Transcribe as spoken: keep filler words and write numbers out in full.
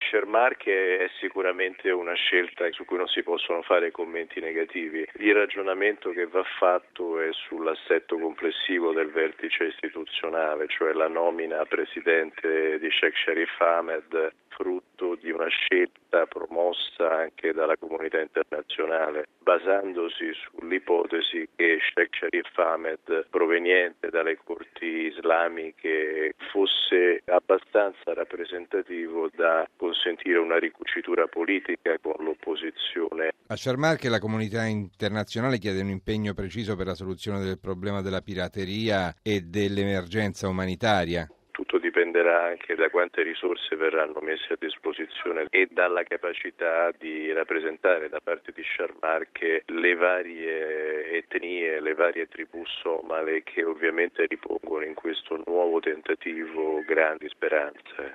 Sharm è sicuramente una scelta su cui non si possono fare commenti negativi. Il ragionamento che va fatto è sull'assetto complessivo del vertice istituzionale, cioè la nomina a presidente di Sheikh Sharif Ahmed, frutto di una scelta promossa anche dalla comunità internazionale, basandosi sull'ipotesi che Sheikh Sharif Ahmed, proveniente dalle corti islamiche, fosse abbastanza rappresentativo da consentire una ricucitura politica con l'opposizione. A Sharm el-Sheikh la comunità internazionale chiede un impegno preciso per la soluzione del problema della pirateria e dell'emergenza umanitaria. Tutto dipenderà anche da quante risorse verranno messe a disposizione e dalla capacità di rappresentare da parte di Sharm el-Sheikh le varie etnie, le varie tribù somale che ovviamente ripongono in questo nuovo tentativo grandi speranze.